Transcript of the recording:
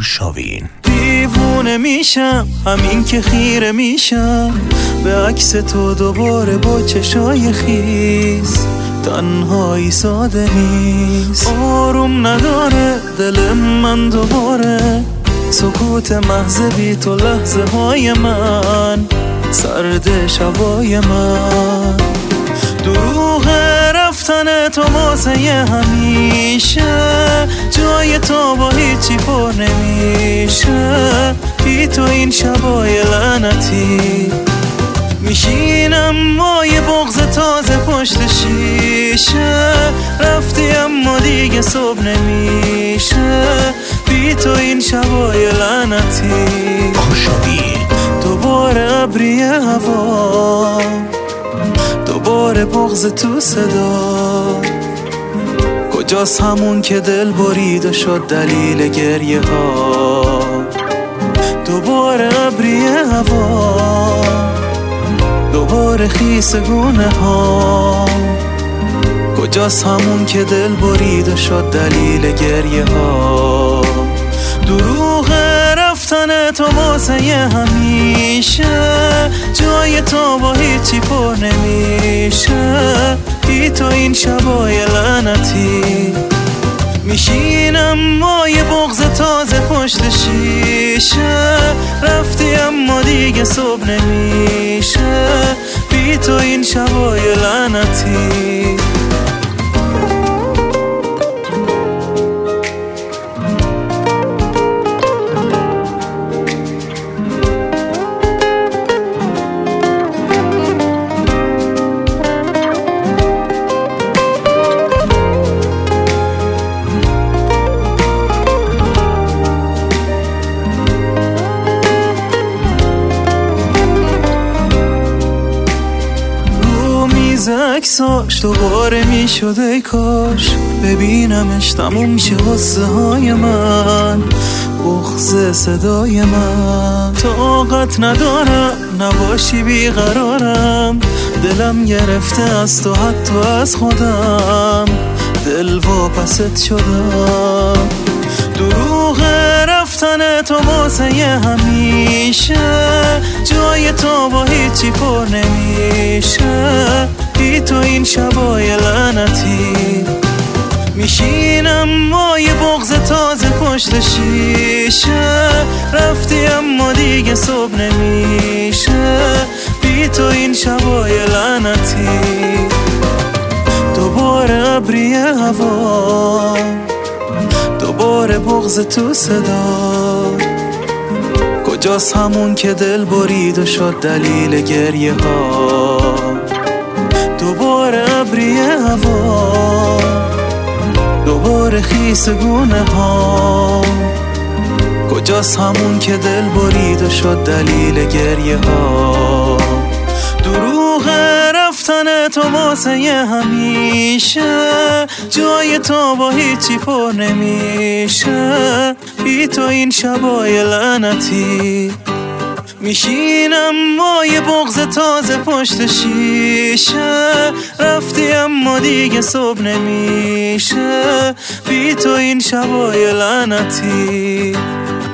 آرشاوین. دیوونه میشم همین که خیره میشم به عکس تو دوباره با چشای خیس. تنهایی ساده نیست، آروم نداره دل من دوباره. سکوت محض بی تو لحظه های من، سرد شبای من. دروغ رفتن تو واسه همیشه، جای تو با هیچی پر نمیشه. بی تو این شبای لعنتی میشینم با یه بغض تازه پشت شیشه. رفتی اما دیگه صبح نمیشه، بی تو این شبای لعنتی. آرشاوین. دوباره ابری هوا، دوباره بغض تو صدا. کجاست همون که دل برید و شد دلیل گریه ها؟ دوباره ابری هوا، دوباره خیس گونه ها. کجاست همون که دل برید و شد دلیل گریه ها؟ دروغ رفتن تو واسه همیشه، جای تو با هیچی پر نمیشه. بی تو این شبای لعنتی میشینم با یه بغض تازه پشت شیشه. رفتی اما دیگه صبح نمیشه، بی تو این شبای لعنتی. عکساش دوباره میشد ای کاش ببینمش تموم شه غصه های من، بغض صدای من. طاقت ندارم نباشی بیقرارم، دلم گرفته از تو حتی از خودم، دل واپست شدم. دروغ رفتن تو واسه همیشه، جای تو با هیچی پر نمیشه. بی تو این شبای لعنتی میشینم با یه بغض تازه پشت شیشه. رفتی اما دیگه صبح نمیشه، بی تو این شبای لعنتی. دوباره ابری هوا، دوباره بغض تو صدا. کجاست همون که دل برید و شد دلیل گریه ها؟ دوباره ابری هوا، دوباره خیس گونه ها. کجاست همون که دل برید و شد دلیل گریه ها؟ دروغ رفتن تو واسه همیشه، جای تو با هیچی پر نمیشه. بی تو این شبای لعنتی میشینم با یه بغض تازه پشت شیشه. رفتی اما دیگه صبح نمیشه، بی تو این شبای لعنتی.